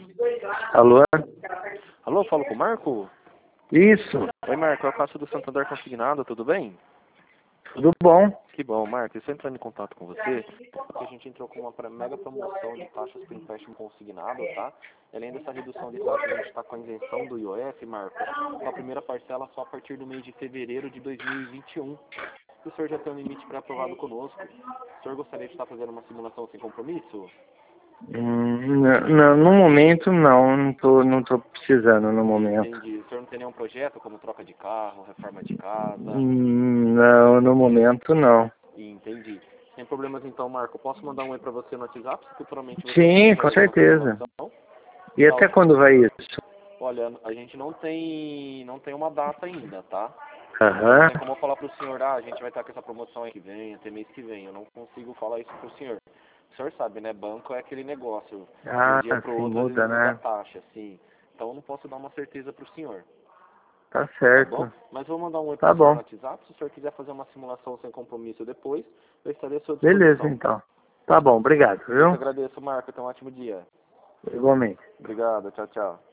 Alô? Alô, falo com o Marco? Isso, Oi, Marco, é o Cássio do Santander Consignado, tudo bem? tudo bom? Que bom, Marco. Estou entrando em contato com você porque a gente entrou com uma mega promoção de taxas para empréstimo consignado, tá? E além dessa redução de taxas, a gente está com a isenção do IOF, Marco, com a primeira parcela só a partir do mês de fevereiro de 2021. E o senhor já tem um limite pré-aprovado conosco. O senhor gostaria de estar fazendo uma simulação sem compromisso? Não, no momento não tô precisando no momento. Entendi. O senhor não tem nenhum projeto como troca de carro, reforma de casa? Não, no momento não. Entendi. Sem problemas então, Marco. Posso mandar um oi para você no WhatsApp se futuramente você Sim, quiser com fazer uma certeza. simulação? E Tá, até quando vai isso? olha, a gente não tem uma data ainda, tá? Então não Aham. tem como eu falar pro senhor, a gente vai estar com essa promoção aí que vem, até mês que vem. Eu não consigo falar isso pro senhor. O senhor sabe, né? Banco é aquele negócio. De um Ah, dia pro sim, outro, às vezes muda, muda a né? taxa, assim. Então eu não posso dar uma certeza pro senhor, Tá tá bom? certo. Mas vou mandar um oi pro Tá senhor no bom. WhatsApp. Se o senhor quiser fazer uma simulação sem compromisso depois, eu estarei à sua Beleza, disposição. então. Tá bom, obrigado, Eu que viu? agradeço, Marco. Tenha um ótimo dia. Igualmente. Obrigado. Tchau, tchau.